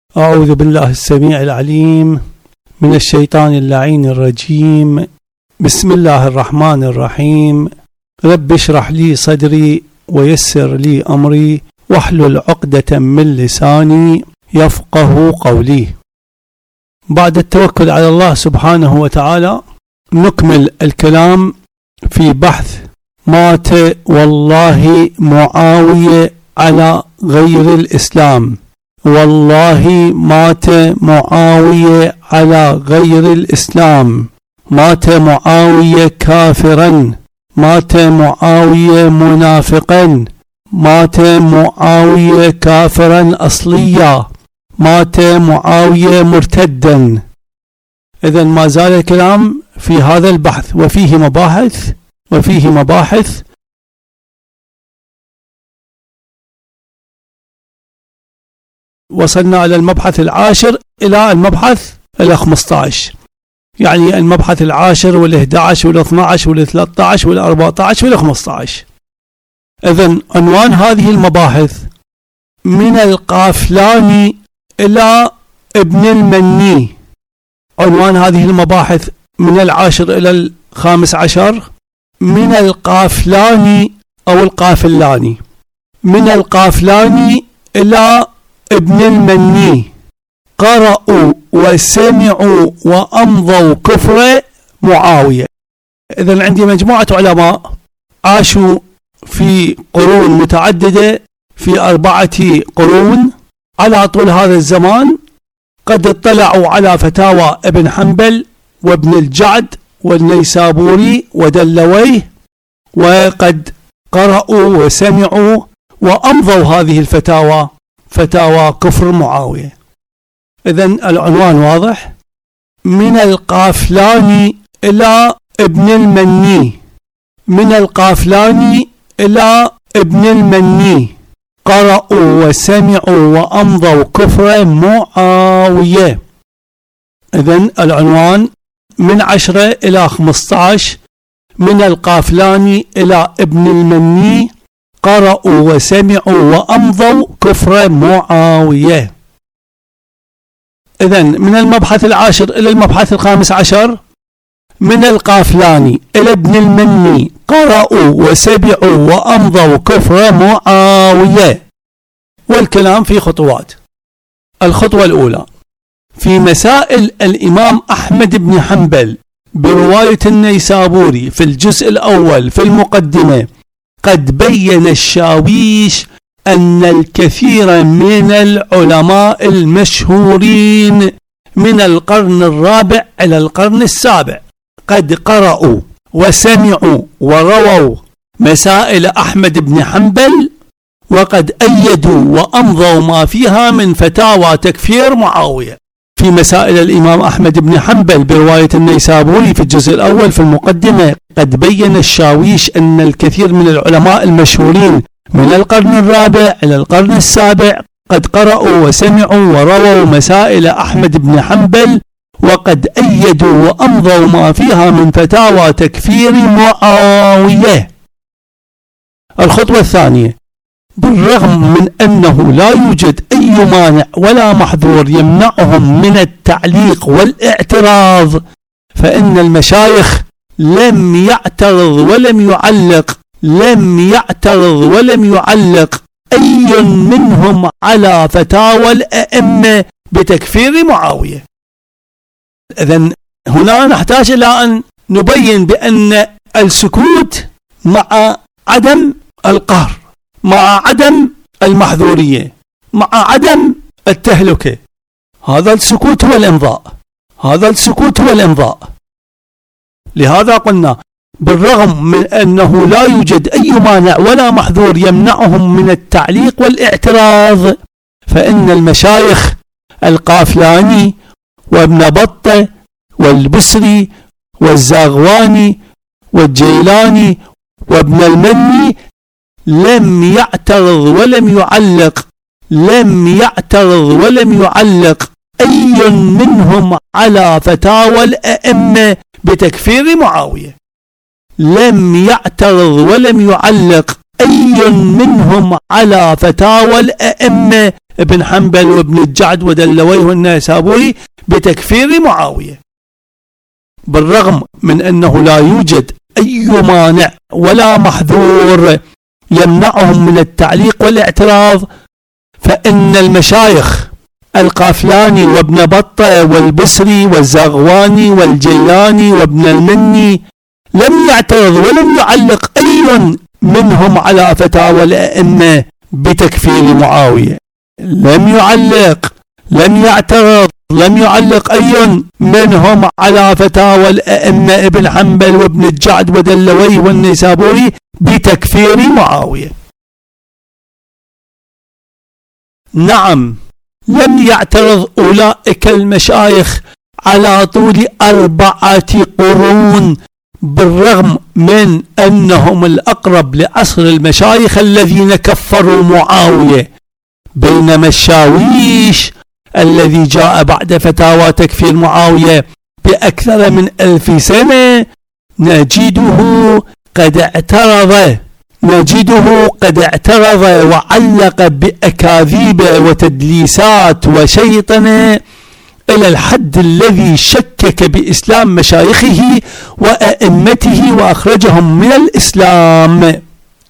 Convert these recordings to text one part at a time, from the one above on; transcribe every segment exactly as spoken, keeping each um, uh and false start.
أعوذ بالله السميع العليم من الشيطان اللعين الرجيم. بسم الله الرحمن الرحيم. رب اشرح لي صدري ويسر لي أمري واحلل عقدة من لساني يفقه قولي. بعد التوكل على الله سبحانه وتعالى نكمل الكلام في بحث مات والله معاوية على غير الإسلام. والله مات معاوية على غير الإسلام، مات معاوية كافرا، مات معاوية منافقا، مات معاوية كافرا أصليا، مات معاوية مرتدا. إذن ما زال الكلام في هذا البحث وفيه مباحث وفيه مباحث وصلنا إلى المبحث العاشر إلى المبحث الخمسة عشر، يعني المبحث العاشر والإحدى عشر والاثنى عشر والثلاثة عشر والأربعة عشر والخمسة عشر. إذن عنوان هذه المباحث من القافلاني إلى ابن المني. عنوان هذه المباحث من العاشر إلى الخامس عشر من القافلاني أو القافلاني، من القافلاني إلى ابن المني قرأوا وسمعوا وأمضوا كفر معاوية. إذن عندي مجموعة علماء عاشوا في قرون متعددة، في أربعة قرون على طول هذا الزمان، قد اطلعوا على فتاوى ابن حنبل وابن الجعد والنيسابوري ودلويه، وقد قرأوا وسمعوا وأمضوا هذه الفتاوى فتاوى كفر معاوية. إذن العنوان واضح، من القافلاني إلى ابن المني، من القافلاني إلى ابن المني قرأوا وسمعوا وأمضوا كفر معاوية. إذن العنوان من عشرة إلى خمسة عشر من القافلاني إلى ابن المني قرأوا وسمعوا وأمضوا كفر معاوية. إذن من المبحث العاشر إلى المبحث الخامس عشر من القافلاني إلى ابن المني قرأوا وسمعوا وأمضوا كفر معاوية. والكلام في خطوات. الخطوة الأولى في مسائل الإمام أحمد بن حنبل برواية النيسابوري في الجزء الأول في المقدمة، قد بين الشاويش أن الكثير من العلماء المشهورين من القرن الرابع إلى القرن السابع قد قرأوا وسمعوا ورووا مسائل أحمد بن حنبل، وقد أيدوا وأمضوا ما فيها من فتاوى تكفير معاوية. في مسائل الإمام أحمد بن حنبل برواية النيسابوري في الجزء الأول في المقدمة، قد بين الشاويش أن الكثير من العلماء المشهورين من القرن الرابع إلى القرن السابع قد قرأوا وسمعوا ورووا مسائل أحمد بن حنبل، وقد أيدوا وأمضوا ما فيها من فتاوى تكفير معاوية. الخطوة الثانية، بالرغم من أنه لا يوجد أي مانع ولا محظور يمنعهم من التعليق والاعتراض، فإن المشايخ لم يعترض ولم يعلق لم يعترض ولم يعلق أي منهم على فتاوى الأئمة بتكفير معاوية. إذن هنا نحتاج إلى أن نبين بأن السكوت مع عدم القهر، مع عدم المحظورية، مع عدم التهلكة. هذا السكوت هو الإمضاء، هذا السكوت هو الإمضاء. لهذا قلنا بالرغم من أنه لا يوجد أي مانع ولا محظور يمنعهم من التعليق والاعتراض، فإن المشايخ القافلاني وابن بطة والبصري والزاغواني والجيلاني وابن المني لم يعترض ولم يعلق لم يعترض ولم يعلق أي منهم على فتاوى الأئمة بتكفير معاوية. لم يعترض ولم يعلق أي منهم على فتاوى الأئمة ابن حنبل وابن الجعد ودلويه والنيسابوري بتكفير معاوية، بالرغم من أنه لا يوجد أي مانع ولا محذور يمنعهم من التعليق والاعتراض، فإن المشايخ القافلاني وابن بطة والبصري والزغواني والجيلاني وابن المني لم يعترض ولم يعلق أي منهم على فتاوى الأئمة بتكفير معاوية، لم يعلق، لم يعترض، لم يعلق أي منهم على فتاوى الأئمة ابن حنبل وابن الجعد ودلويه والنيسابوري بتكفير معاوية. نعم، لم يعترض أولئك المشايخ على طول أربعة قرون، بالرغم من أنهم الأقرب لعصر المشايخ الذين كفروا معاوية، بينما الشاويش الذي جاء بعد فتاوى تكفير معاوية بأكثر من ألف سنة نجده قد اعترض نجده قد اعترض وعلق بأكاذيب وتدليسات وشيطنة إلى الحد الذي شكك بإسلام مشايخه وأئمته وأخرجهم من الإسلام.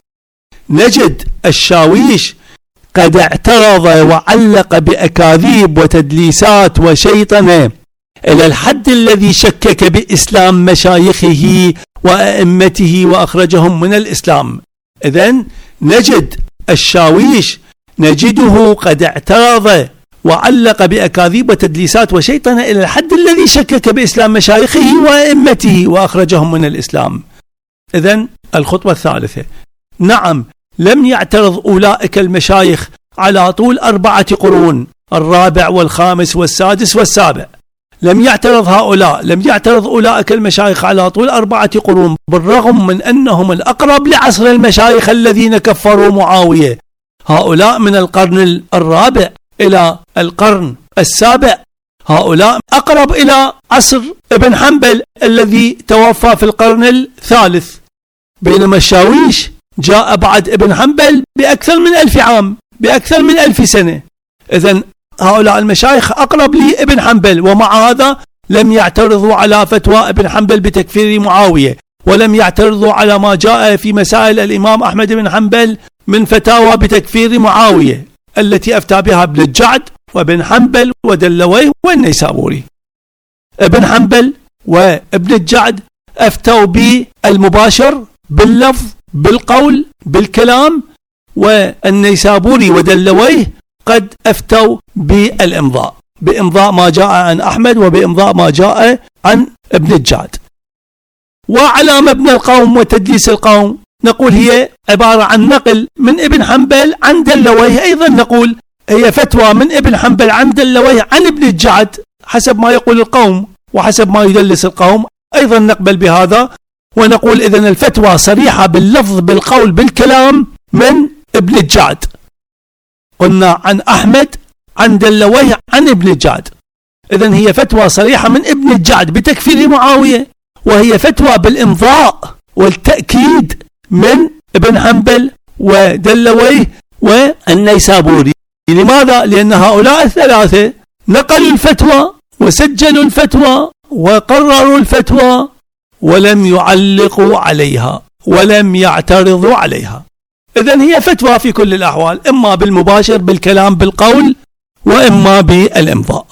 نجد الشاويش قد اعترض وعلق بأكاذيب وتدليسات وشيطنة إلى الحد الذي شكك بإسلام مشايخه وأئمته وأخرجهم من الإسلام. إذن نجد الشاويش نجده قد اعترض وعلق بأكاذيب وتدليسات وشيطنة إلى الحد الذي شكك بإسلام مشايخه وأئمته وأخرجهم من الإسلام. إذن الخطوة الثالثة، نعم، لم يعترض أولئك المشايخ على طول أربعة قرون، الرابع والخامس والسادس والسابع، لم يعترض هؤلاء لم يعترض أولئك المشايخ على طول أربعة قرون، بالرغم من أنهم الأقرب لعصر المشايخ الذين كفروا معاوية. هؤلاء من القرن الرابع إلى القرن السابع، هؤلاء أقرب إلى عصر ابن حنبل الذي توفى في القرن الثالث، بينما الشاويش جاء بعد ابن حنبل بأكثر من ألف عام، بأكثر من ألف سنة. إذن هؤلاء المشايخ أقرب لابن حنبل، ومع هذا لم يعترضوا على فتوى ابن حنبل بتكفير معاوية، ولم يعترضوا على ما جاء في مسائل الإمام أحمد بن حنبل من فتاوى بتكفير معاوية التي أفتى بها ابن الجعد وابن حنبل ودلويه والنيسابوري. ابن حنبل وابن الجعد أفتوا بالمباشر، باللفظ، بالقول، بالكلام، والنيسابوري ودلويه قد أفتوا بالإمضاء، بإمضاء ما جاء عن أحمد وبإمضاء ما جاء عن ابن الجعد. وعلى مبنى القوم وتدليس القوم نقول هي عبارة عن نقل من ابن حنبل عن دلويه، أيضا نقول هي فتوى من ابن حنبل عن دلويه عن ابن الجعد حسب ما يقول القوم وحسب ما يدلس القوم، أيضا نقبل بهذا ونقول إذن الفتوى صريحة باللفظ، بالقول، بالكلام من ابن الجعد. قلنا عن أحمد، عن دلويه، عن ابن الجعد، إذن هي فتوى صريحة من ابن الجعد بتكفير معاوية، وهي فتوى بالإمضاء والتأكيد من ابن حنبل ودلويه والنيسابوري. لماذا؟ لأن هؤلاء الثلاثة نقلوا الفتوى وسجلوا الفتوى وقرروا الفتوى ولم يعلقوا عليها ولم يعترضوا عليها. إذن هي فتوى في كل الأحوال، إما بالمباشر بالكلام بالقول، وإما بالإمضاء.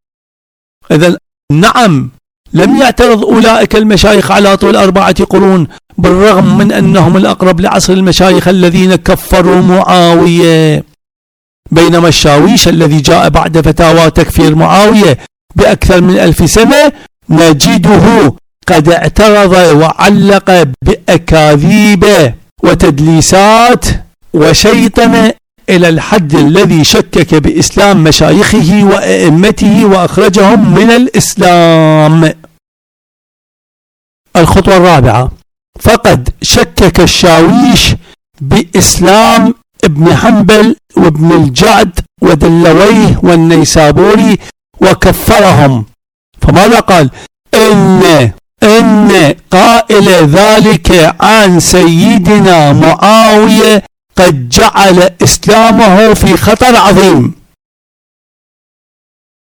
إذن نعم، لم يعترض أولئك المشايخ على طول أربعة قرون، بالرغم من أنهم الأقرب لعصر المشايخ الذين كفروا معاوية، بينما الشاويش الذي جاء بعد فتاوى تكفير معاوية بأكثر من ألف سنة نجده قد اعترض وعلق بأكاذيب وتدليسات وشيطنة إلى الحد الذي شكك بإسلام مشايخه وأئمته وأخرجهم من الإسلام. الخطوة الرابعة، فقد شكك الشاويش بإسلام ابن حنبل وابن الجعد ودلويه والنيسابوري وكفرهم. فماذا قال؟ إن إن قائل ذلك عن سيدنا معاوية قد جعل إسلامه في خطر عظيم.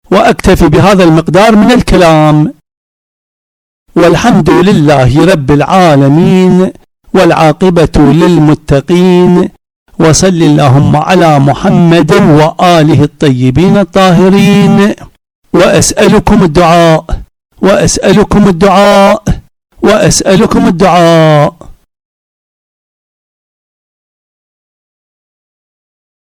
وأكتفي بهذا المقدار من الكلام. والحمد لله رب العالمين، والعاقبة للمتقين، وصل اللهم على محمد وآله الطيبين الطاهرين. وأسألكم الدعاء وأسألكم الدعاء وأسألكم الدعاء.